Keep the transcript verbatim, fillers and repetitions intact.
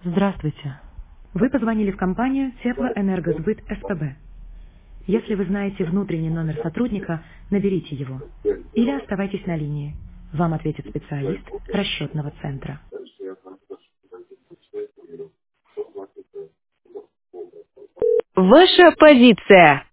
Здравствуйте. Вы позвонили в компанию Теплоэнергосбыт СПБ. Если вы знаете внутренний номер сотрудника, наберите его. Или оставайтесь на линии. Вам ответит специалист расчетного центра. Ваша позиция.